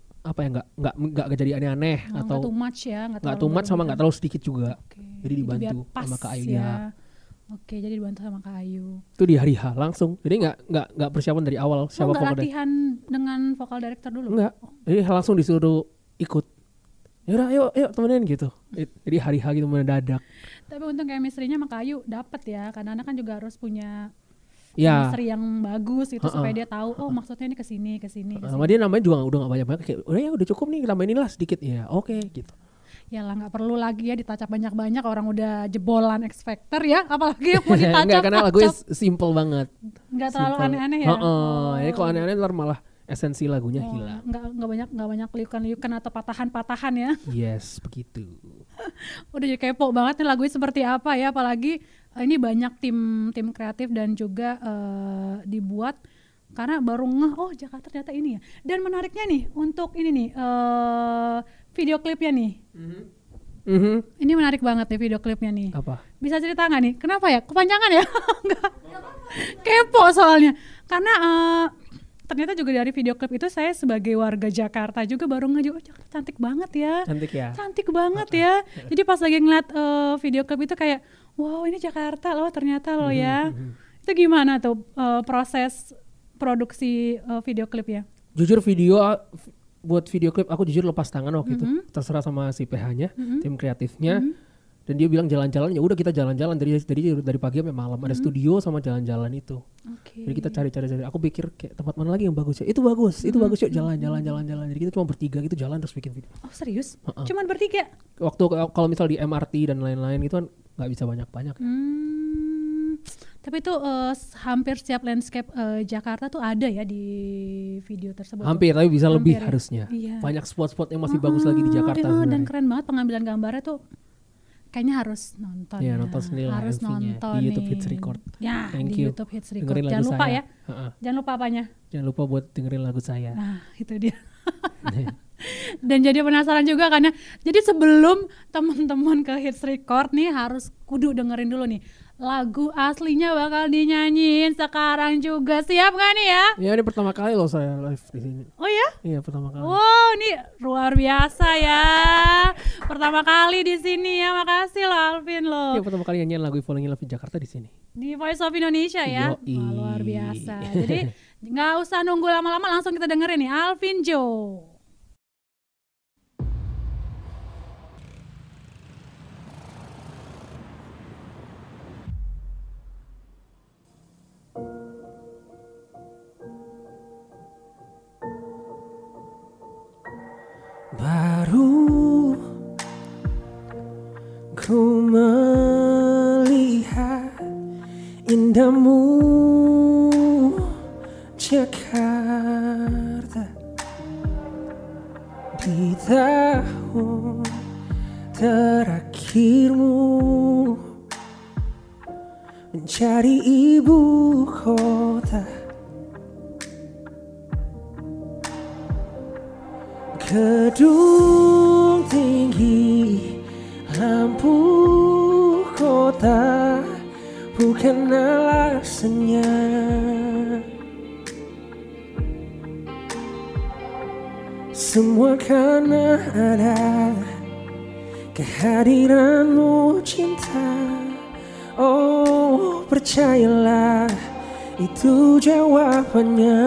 jadi aneh-aneh atau nggak too much ya, nggak too much sama nggak terlalu sedikit juga. Jadi dibantu sama Kak Ayu ya. Oke, jadi dibantu sama Kak Ayu. Itu di hari H langsung. Jadi nggak persiapan dari awal siapa vokal latihan dengan vokal director dulu. Enggak. Jadi langsung disuruh ikut. Yaudah ayo temenin gitu. Jadi hari H gitu mendadak. Tapi untung chemistry-nya sama Kayu dapet ya. Kadang-kadang kan juga harus punya Ya. chemistry yang bagus gitu supaya dia tahu maksudnya ini kesini. Sama dia namanya juga udah gak banyak-banyak, kayak udah cukup nih tambahin inilah sedikit ya. Oke gitu. Ya lah nggak perlu lagi ya ditacap banyak-banyak, orang udah jebolan X Factor ya, apalagi yang mau ditacap. Enggak, karena lagunya simple banget. Nggak terlalu aneh-aneh ya. Jadi kalau aneh-aneh ntar malah esensi lagunya hilang. Nggak banyak liukan-liukan atau patahan-patahan ya. Yes, begitu. Udah jadi kepo banget nih lagunya seperti apa ya, apalagi ini banyak tim kreatif dan juga dibuat karena baru ngeh Jakarta ternyata ini ya. Dan menariknya nih untuk ini nih video klipnya nih. Ini menarik banget nih video klipnya nih. Apa? Bisa cerita nggak nih? Kenapa ya? Kepanjangan ya? Enggak. Kepo soalnya. Karena ternyata juga dari video klip itu saya sebagai warga Jakarta juga baru ngeh, Jakarta cantik banget ya. Cantik banget ya. Jadi pas lagi ngeliat video klip itu kayak, wow ini Jakarta loh ternyata loh ya. Itu gimana tuh proses produksi video klipnya? Jujur buat video klip aku jujur lepas tangan waktu itu, terserah sama si PH-nya, tim kreatifnya, dan dia bilang jalan-jalan, ya udah kita jalan-jalan dari pagi sampai malam, ada studio sama jalan-jalan itu. Jadi kita cari-cari, aku pikir kayak tempat mana lagi yang bagus ya, itu bagus yuk jalan. Jadi kita cuma bertiga gitu jalan terus bikin video. Oh serius? Cuman bertiga? Waktu kalau misal di MRT dan lain-lain itu kan nggak bisa banyak-banyak. Tapi itu hampir setiap landscape Jakarta tuh ada ya di video tersebut. Tapi bisa lebih ya? Harusnya. Iya. Banyak spot-spot yang masih bagus lagi di Jakarta sebenarnya. Dan keren banget pengambilan gambarnya tuh. Kayaknya harus nonton. Iya, nonton sendiri harus nonton di YouTube Hits Record. Ya, Thank di you. YouTube Hits Record. Dengerin Jangan lagu lupa saya. ya. Jangan lupa apanya? Jangan lupa buat dengerin lagu saya. Nah, itu dia. Dan jadi penasaran juga kan ya. Jadi sebelum teman-teman ke Hits Record nih harus kudu dengerin dulu nih. Lagu aslinya bakal dinyanyiin sekarang juga. Siap gak nih ya? Ya ini pertama kali loh saya live di sini. Oh ya? Iya pertama kali. Wow, ini luar biasa ya. Pertama kali di sini ya. Makasih loh Alvin loh. Iya pertama kali nyanyiin lagu Falling in Love di Jakarta di sini. Di Voice of Indonesia ya. Wah, luar biasa. Jadi nggak usah nunggu lama-lama, langsung kita dengerin nih Alvin Joe. Baru ku melihat indahmu Jakarta di tahun terakhirmu mencari ibu kota. Gedung tinggi, lampu kota, bukan alasannya. Semua karena ada kehadiranmu cinta. Oh percayalah itu jawabannya.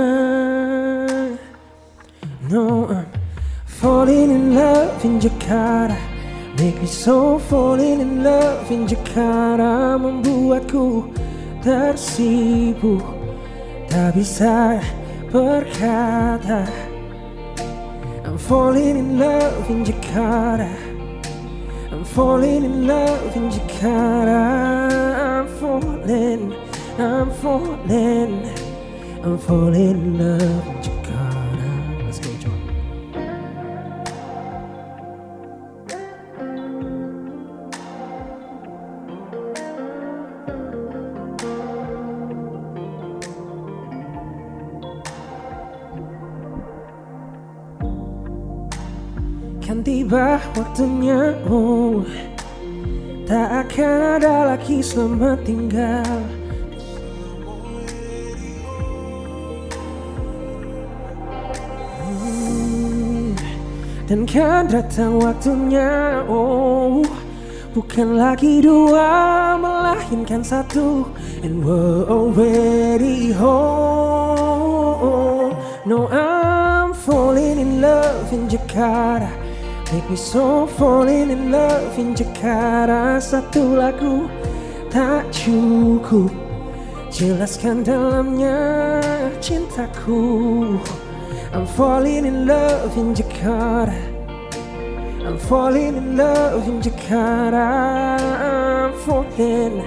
No, I'm falling in love in Jakarta. Make me so falling in love in Jakarta. Membuatku tersipu, tak bisa berkata. I'm falling in love in Jakarta. I'm falling in love in Jakarta. I'm falling in love in Jakarta. Let's go, John. Kan tiba waktunya, oh, tak akan ada lagi selamat tinggal. Dan kan datang waktunya, oh, bukan lagi dua, melainkan satu. And we're already home. No, I'm falling in love in Jakarta. Take me so falling in love in Jakarta. Satu lagu tak cukup jelaskan dalamnya cintaku. I'm falling in love in Jakarta. I'm falling in love in Jakarta. I'm falling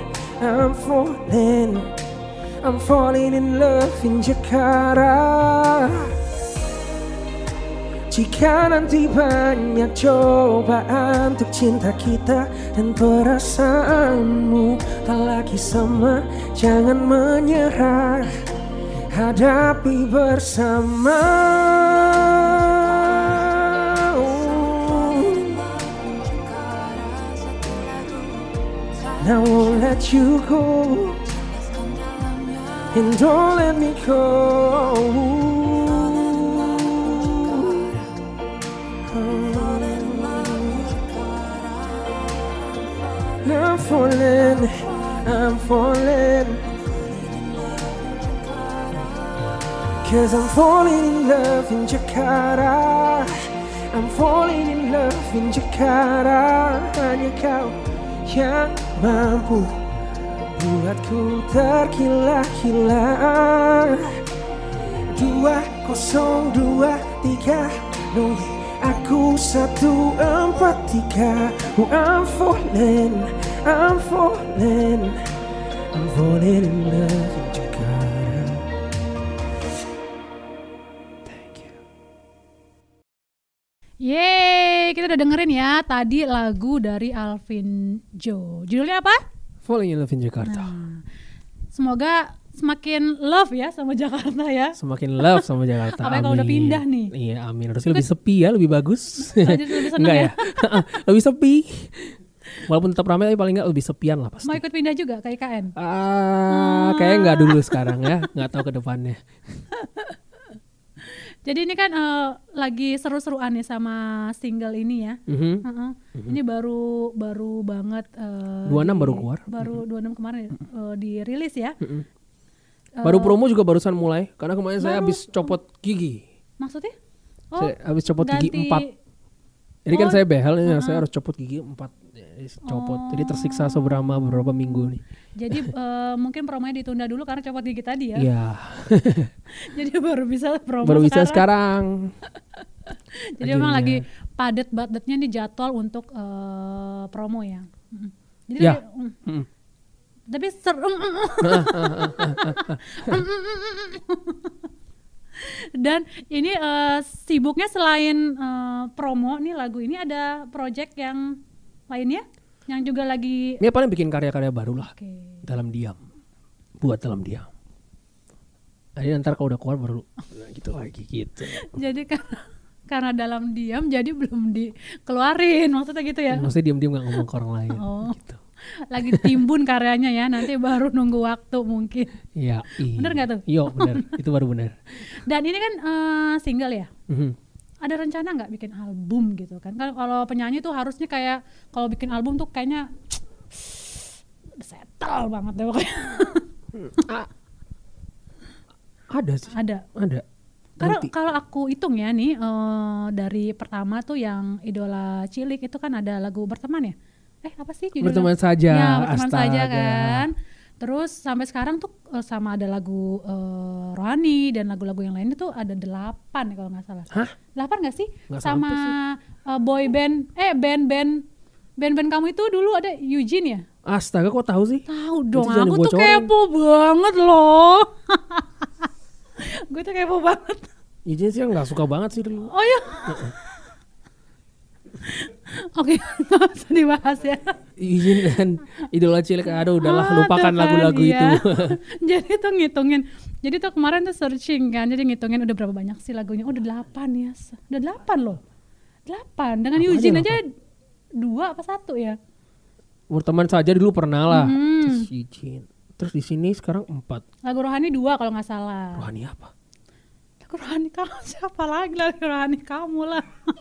in love in Jakarta. Jika nanti banyak cobaan untuk cinta kita dan perasaanmu tak lagi sama, jangan menyerah, hadapi bersama. I won't let you go, and don't let me go. I'm falling, 'cause I'm falling in love in Jakarta. I'm falling in love in Jakarta. Hanya kau yang mampu buatku tergila-gila. 2023 aku 143. I'm falling in love in Jakarta. Yeay, kita udah dengerin ya tadi lagu dari Alvin Joe. Judulnya apa? Falling in Love in Jakarta. Nah, semoga semakin love ya sama Jakarta ya. Semakin love sama Jakarta. Apalagi kalau udah pindah nih. Iya, amin. Harusnya lebih sepi ya, lebih bagus. Lebih seneng ya. Lebih sepi. Walaupun tetap ramai tapi paling nggak lebih sepian lah pasti. Mau ikut pindah juga ke IKN? Kayaknya nggak dulu sekarang ya, nggak tahu ke depannya. Jadi ini kan lagi seru-seruan nih sama single ini ya. Ini baru banget. 26 baru keluar. Baru 26 kemarin dirilis ya. Baru promo juga barusan mulai karena kemarin saya habis copot gigi. Maksudnya? Saya habis copot gigi 4. Jadi kan saya behel ini, saya harus copot gigi 4. Copot. Jadi tersiksa beberapa minggu nih. Jadi mungkin promonya ditunda dulu karena copot gigi tadi ya. Iya. Jadi baru bisa promo baru bisa sekarang. Jadi memang lagi padat-padatnya nih jadwal untuk promo ya. Jadi ya. Tapi dan ini sibuknya selain promo nih lagu ini ada project yang lainnya yang juga lagi. Ini paling bikin karya-karya baru lah. Dalam diam. Buat dalam diam. Jadi ntar kalau udah keluar baru gitu lagi gitu. Jadi karena dalam diam jadi belum dikeluarin maksudnya gitu ya. Maksudnya diam-diam gak ngomong ke orang lain gitu. Lagi timbun karyanya ya, nanti baru nunggu waktu mungkin. Iya. Bener gak tuh? Iya bener, itu baru bener. Dan ini kan single ya. Ada rencana nggak bikin album gitu kan? Kalau penyanyi tuh harusnya kayak kalau bikin album tuh kayaknya settle banget deh pokoknya. Ada sih. Ada. Kalau aku hitung ya nih dari pertama tuh yang Idola Cilik itu kan ada lagu Berteman ya? Apa sih judulnya? Berteman Saja. Ya, Berteman Saja kan. Terus sampai sekarang tuh sama ada lagu Rohani dan lagu-lagu yang lain itu ada 8 kalau nggak salah. Hah? 8 nggak sih? Nggak sama boy band, band kamu itu dulu ada Eugene ya? Astaga, kok tahu sih? Tahu dong, aku tuh kepo banget loh. Gue tuh kepo banget. Eugene sih nggak suka banget sih dulu. Oh iya. Oke, nggak usah dibahas ya. Izin dan Idola Cilik, aduh udahlah lupakan lagu-lagu ya. itu. Jadi tuh ngitungin, jadi tuh kemarin tuh searching kan, jadi ngitungin udah berapa banyak sih lagunya. Udah 8 ya, udah 8 loh. 8, dengan Eugene aja 2 apa 1 ya. Berteman Saja dulu pernah lah. Terus Eugene. Terus di sini sekarang 4. Lagu Rohani 2 kalau nggak salah. Rohani apa? Lagu Rohani kamu siapa lagi? Lagu Rohani kamu lah.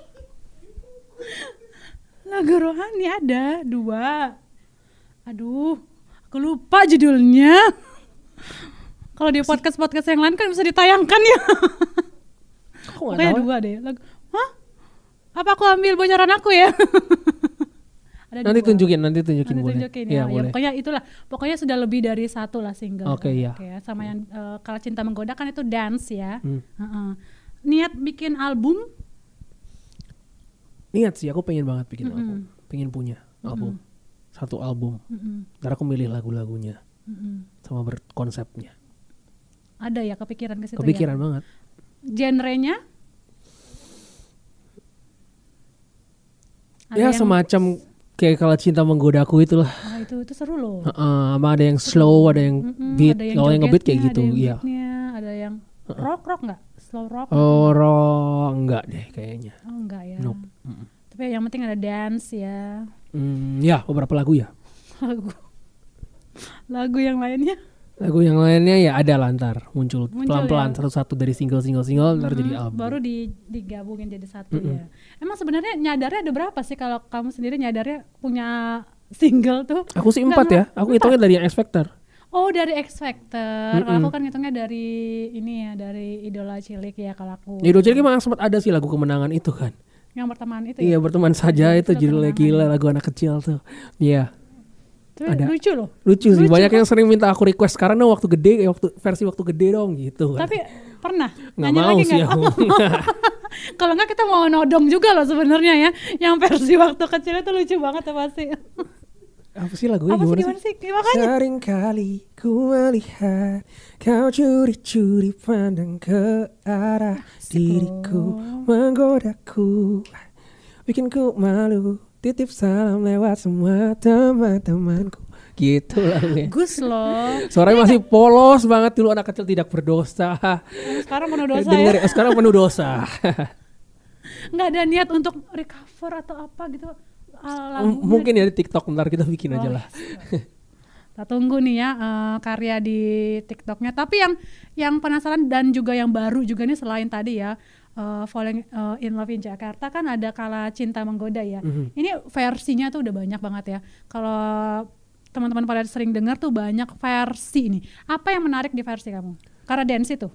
Lagu Rohani ada 2. Aduh, aku lupa judulnya. Kalau di podcast yang lain kan bisa ditayangkan ya. Aku nggak tahu. tahu. 2 deh. Hah? Apa aku ambil bocoran aku ya? Nanti tunjukin boleh. Ya, boleh. Pokoknya itulah. Pokoknya sudah lebih dari satu lah single. Oke, ya. Sama yang Kalau Cinta Menggoda kan itu dance ya. Niat bikin album? Niat sih, aku pengen banget bikin album. Pengen punya album. Satu album. Ntar aku milih lagu-lagunya. Sama berkonsepnya. Ada ya kepikiran ke situ ya? Kepikiran banget. Genrenya? Ya semacam kayak Kalau Cinta Menggodaku itulah. Itu seru loh. Sama ada yang slow, ada yang beat. Kalau yang ngebeat kayak gitu, iya. Ada yang rock nggak? Slow rock? Rock enggak deh kayaknya. Oh enggak ya. Nope. Tapi yang penting ada dance ya. Ya beberapa lagu ya. Lagu yang lainnya? Lagu yang lainnya ya ada lah ntar muncul pelan-pelan ya? Satu-satu dari single ntar jadi album. Baru digabungin jadi satu ya. Emang sebenarnya nyadarnya ada berapa sih kalau kamu sendiri nyadarnya punya single tuh? Aku sih 4 ya. Aku hitungnya dari yang X Factor. Oh dari X Factor. Kalau aku kan hitungnya dari ini ya, dari Idola Cilik ya kalau aku. Idola Cilik emang sempat ada sih lagu kemenangan itu kan. Yang berteman itu ya? Iya berteman saja itu judulnya gila lagu anak kecil tuh. Iya. Tapi ada. Lucu loh. Lucu sih, banyak yang sering minta aku request sekarang dong waktu gede dong gitu kan. Tapi pernah? Nggak mau sih aku. Kalau nggak kita mau nodong juga loh sebenarnya ya. Yang versi waktu kecil itu lucu banget ya pasti. Apa sih lagunya gimana sih? Makanya. Sering kali ku melihat kau curi-curi pandang ke arah diriku, menggodaku, bikin ku malu. Titip salam lewat semua teman-temanku. Gitu lagunya. Gus loh. Suaranya masih polos banget dulu, anak kecil tidak berdosa. Sekarang penuh dosa ya? Sekarang penuh dosa. Nggak ada niat untuk recover atau apa gitu mungkin ya di TikTok ntar kita bikin aja lah. Kita tunggu nih ya karya di TikToknya. Tapi yang penasaran dan juga yang baru juga nih selain tadi ya Falling in Love in Jakarta kan ada Kala Cinta Menggoda ya. Ini versinya tuh udah banyak banget ya. Kalau teman-teman pada sering dengar tuh banyak versi nih. Apa yang menarik di versi kamu? Karena dance itu?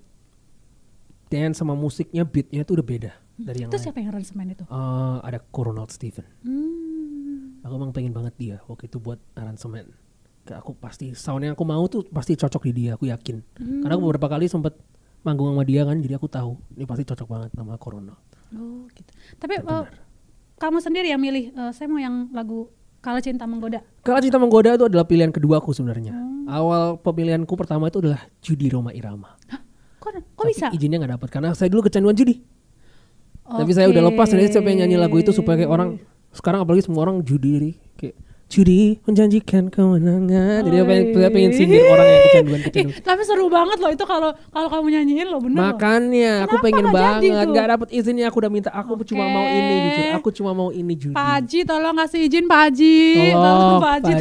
Dance sama musiknya, beatnya tuh udah beda dari yang itu lain. Siapa yang aransemen itu? Ada Ronald Steven. Aku emang pengen banget dia waktu itu buat aransemen. Aku pasti sound yang aku mau tuh pasti cocok di dia, aku yakin. Karena aku beberapa kali sempet manggung sama dia kan, jadi aku tahu ini pasti cocok banget sama Corona. Oh gitu. Tapi kamu sendiri yang milih, saya mau yang lagu Kala Cinta Menggoda. Kala Cinta Menggoda itu adalah pilihan kedua aku sebenarnya. Awal pemilihanku pertama itu adalah Judi Roma Irama. Hah? Kok bisa? Izinnya nggak dapat karena saya dulu kecanduan judi. Tapi saya udah lepas, jadi saya pengen nyanyi lagu itu supaya kayak orang sekarang, apalagi semua orang judi kayak judi menjanjikan kemenangan. Jadi saya pengen sindir orang yang kecanduan. Tapi seru banget loh itu kalau kamu nyanyiin loh, bener. Makanya aku pengen banget, nggak dapet izinnya, aku udah minta, aku cuma mau ini jujur, aku cuma mau ini judi. Pak Haji tolong kasih izin Pak Haji. Tolong Pak Haji.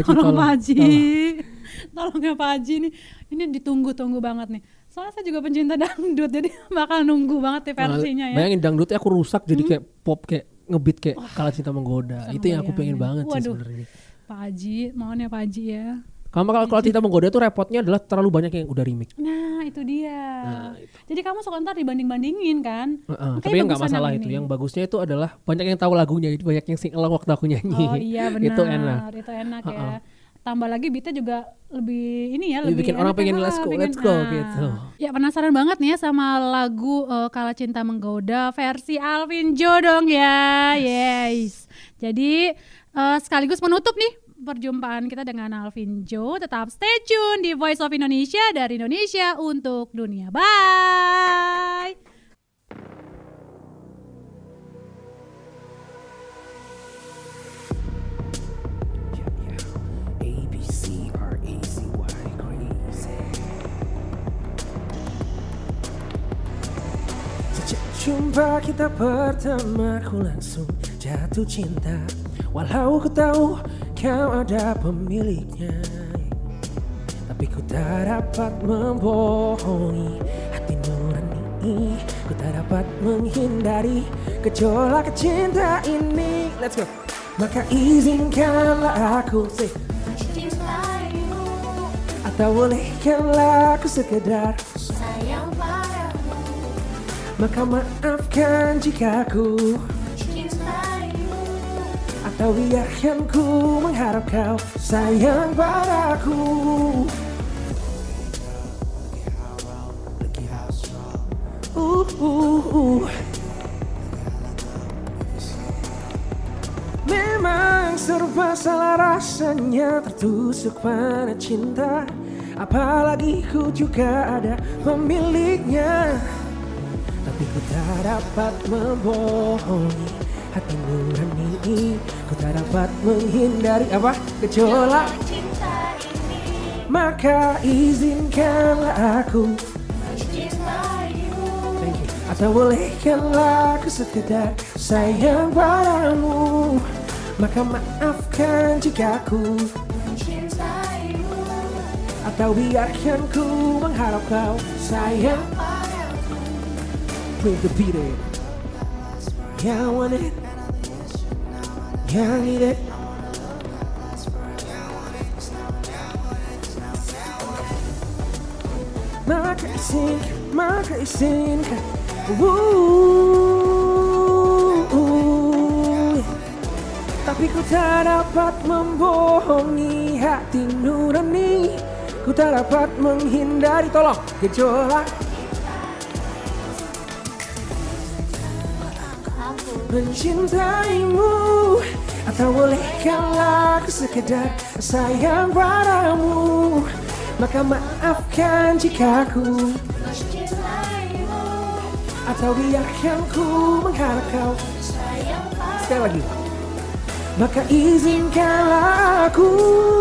Tolong ya Pak Haji nih. Ini ditunggu-tunggu banget nih. Soalnya saya juga pencinta dangdut, jadi bakal nunggu banget nih versinya ya. Bayangin dangdutnya aku rusak jadi kayak pop, kayak ngebeat kayak Kala Cinta Menggoda. Itu yang aku pengen banget sih sebenarnya. Pak Haji, mohon ya Pak Haji ya. Kalau Cinta Menggoda tuh repotnya adalah terlalu banyak yang udah remix. Nah itu dia. Jadi kamu suka ntar dibanding-bandingin kan? Tapi yang nggak masalah itu. Yang bagusnya itu adalah banyak yang tahu lagunya, jadi banyak yang sing along waktu aku nyanyi. Oh iya benar. Itu enak. Itu enak ya. Tambah lagi beatnya juga lebih ini ya, lebih bikin orang pengen let's go gitu. Ya penasaran banget nih ya sama lagu Kala Cinta Menggoda versi Alvin Jo dong ya. Yes. Jadi sekaligus menutup nih perjumpaan kita dengan Alvin Jo. Tetap stay tune di Voice of Indonesia, dari Indonesia untuk dunia. Bye. Jumpa kita pertama, ku langsung jatuh cinta. Walau ku tahu kau ada pemiliknya, tapi ku tak dapat membohongi hati nurani. Ku tak dapat menghindari gejolak cinta ini. Let's go. Maka izinkanlah aku mencintaimu, atau bolehkanlah aku sekedar sayang padamu. Maka maafkan jika ku cinta atau biarkan ku mengharap kau sayang padaku. Memang serba salah rasanya tertusuk pada cinta, apalagi ku juga ada pemiliknya. Tapi ku tak dapat membohongi hati nurani ini, ku tak dapat menghindari gejolak cinta ini. Maka izinkanlah aku atau bolehkanlah aku sekedar sayang padamu. Maka maafkan jika ku mencintaimu, atau biarkan ku mengharap kau sayang padaku. Bring the beat in. Yeah, I want it. Yeah, I need it. Maka izinkan tapi ku tak dapat membohongi hati nurani, ku tak dapat menghindari gejolak mencintaimu, atau bolehkanlah aku sekedar sayang padamu. Maka maafkan jika ku mencintaimu, atau biarkan ku mengharap kau sayang padamu. Sekali lagi. Maka izinkanlah aku,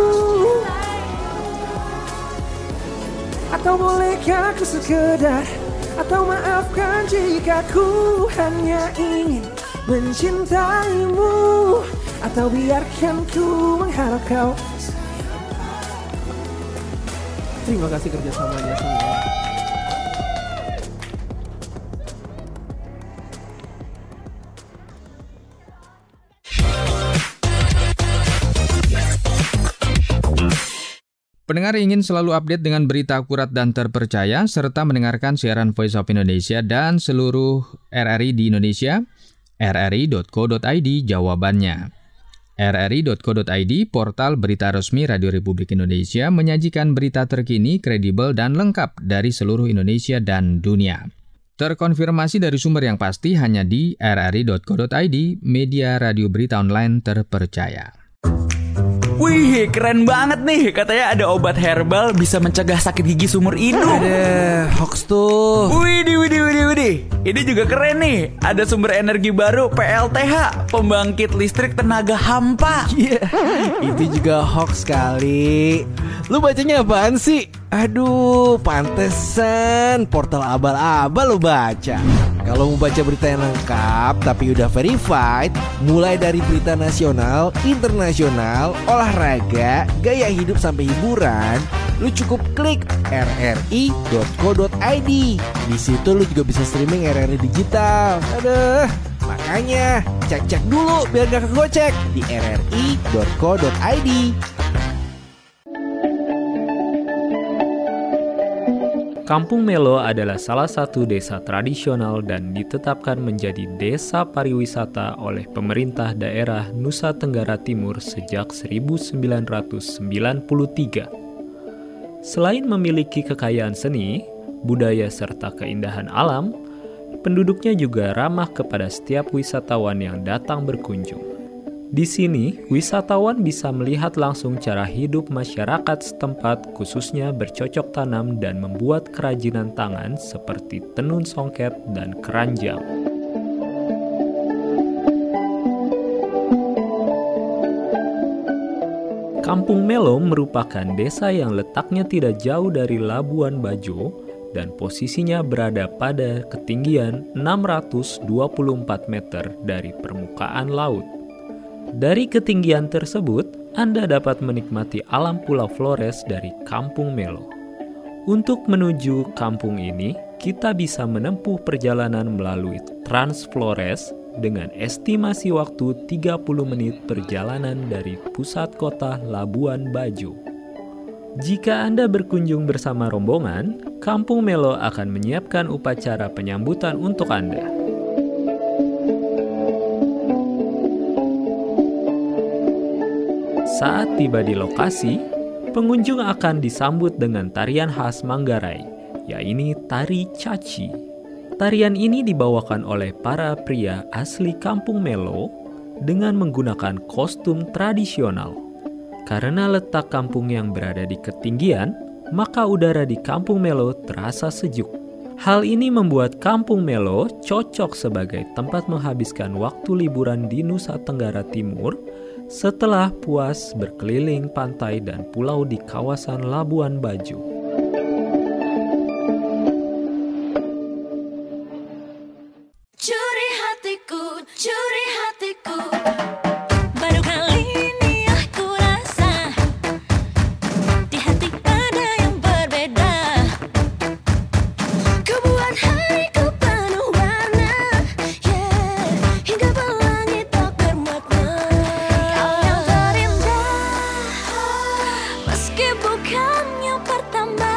atau bolehkah aku sekedar, atau maafkan jika ku hanya ingin mencintaimu, atau biarkan ku mengharap kau. Terima kasih kerjasamanya semua. Pendengar ingin selalu update dengan berita akurat dan terpercaya, serta mendengarkan siaran Voice of Indonesia dan seluruh RRI di Indonesia? rri.co.id jawabannya. rri.co.id, portal berita resmi Radio Republik Indonesia, menyajikan berita terkini, kredibel, dan lengkap dari seluruh Indonesia dan dunia. Terkonfirmasi dari sumber yang pasti hanya di rri.co.id, media radio berita online terpercaya. Wih, keren banget nih. Katanya ada obat herbal bisa mencegah sakit gigi seumur hidup. Ada hoax tuh. Widih. Ini juga keren nih. Ada sumber energi baru PLTH, pembangkit listrik tenaga hampa. Iya, itu juga hoax kali. Lu bacanya apaan sih? Aduh, pantesan portal abal-abal lu baca. Kalau mau baca berita yang lengkap tapi udah verified, mulai dari berita nasional, internasional, olahraga, gaya hidup sampai hiburan, lu cukup klik rri.co.id. Di situ lu juga bisa streaming RRI digital. Aduh, makanya cek dulu biar gak kegocek di rri.co.id. Kampung Melo adalah salah satu desa tradisional dan ditetapkan menjadi desa pariwisata oleh pemerintah daerah Nusa Tenggara Timur sejak 1993. Selain memiliki kekayaan seni, budaya serta keindahan alam, penduduknya juga ramah kepada setiap wisatawan yang datang berkunjung. Di sini, wisatawan bisa melihat langsung cara hidup masyarakat setempat, khususnya bercocok tanam dan membuat kerajinan tangan seperti tenun songket dan keranjang. Kampung Melo merupakan desa yang letaknya tidak jauh dari Labuan Bajo dan posisinya berada pada ketinggian 624 meter dari permukaan laut. Dari ketinggian tersebut, Anda dapat menikmati alam Pulau Flores dari Kampung Melo. Untuk menuju kampung ini, kita bisa menempuh perjalanan melalui Trans Flores dengan estimasi waktu 30 menit perjalanan dari pusat kota Labuan Bajo. Jika Anda berkunjung bersama rombongan, Kampung Melo akan menyiapkan upacara penyambutan untuk Anda. Saat tiba di lokasi, pengunjung akan disambut dengan tarian khas Manggarai, yaitu tari caci. Tarian ini dibawakan oleh para pria asli Kampung Melo dengan menggunakan kostum tradisional. Karena letak kampung yang berada di ketinggian, maka udara di Kampung Melo terasa sejuk. Hal ini membuat Kampung Melo cocok sebagai tempat menghabiskan waktu liburan di Nusa Tenggara Timur setelah puas berkeliling pantai dan pulau di kawasan Labuan Bajo. Curi hatiku, baru kali ini aku rasa di hati ada yang berbeda. Kau buat hariku penuh warna, yeah, hingga pelangi tak bermakna. Kau yang terindah, meski bukan yang pertama.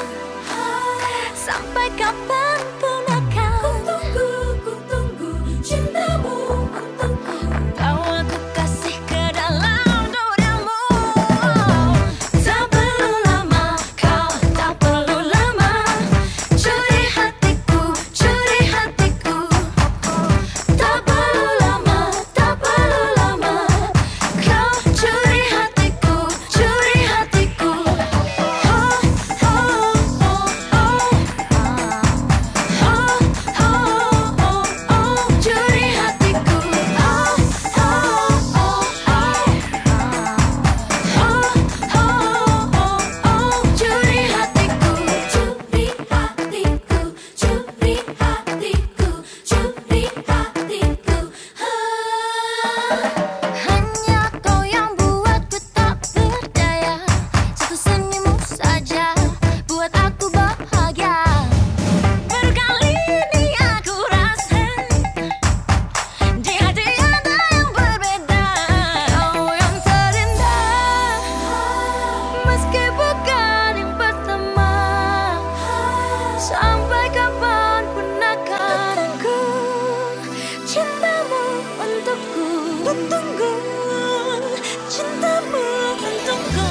Sampai kapanpun akan ku tunggu cintamu untukku. Kau aku kasih ke dalam duniamu. Tak perlu lama, kau tak perlu lama. Curi hatiku, curi hatiku. Tak perlu lama, tak perlu lama. Kau curi hatiku, curi hatiku. Curi hatiku, curi hatiku, curi hatiku, curi hatiku, curi hatiku. Hanya kau yang buatku tak berdaya. Satu senyummu saja buat aku bahagia. Baru kali ini aku rasa di hati ada yang berbeda. Kau yang terindah, meski bukan yang pertama. Sampai kapanpun akan ku cintamu untukku. Ku tunggu cintamu untukku.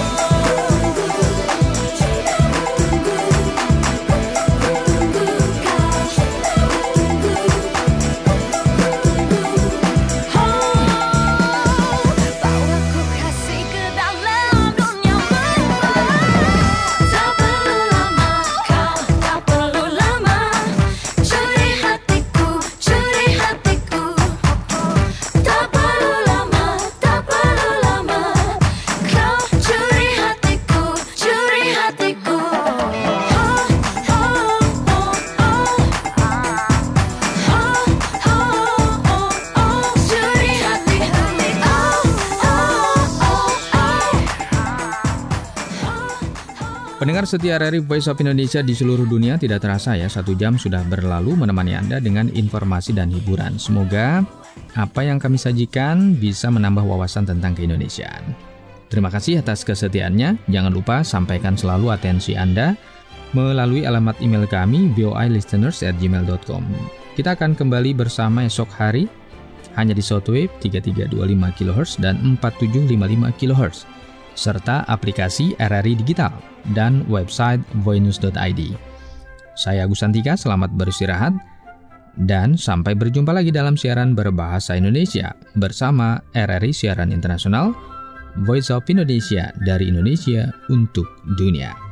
Bawaku kasih ke dalam duniamu. Tak perlu lama, kau tak perlu lama. Curi hatiku, curi hatiku. Tak perlu lama, tak perlu lama. Kau curi hatiku, curi hatiku. Curi Pendengar setia RRI Voice of Indonesia di seluruh dunia, tidak terasa ya 1 jam sudah berlalu menemani Anda dengan informasi dan hiburan. Semoga apa yang kami sajikan bisa menambah wawasan tentang keindonesiaan. Terima kasih atas kesetiaannya. Jangan lupa sampaikan selalu atensi Anda melalui alamat email kami voilisteners@gmail.com. Kita akan kembali bersama esok hari hanya di shortwave 3325 kHz dan 4755 kHz serta aplikasi RRI Digital dan website voinews.id. Saya Agus Santika, selamat beristirahat dan sampai berjumpa lagi dalam siaran berbahasa Indonesia bersama RRI Siaran Internasional Voice of Indonesia dari Indonesia untuk dunia.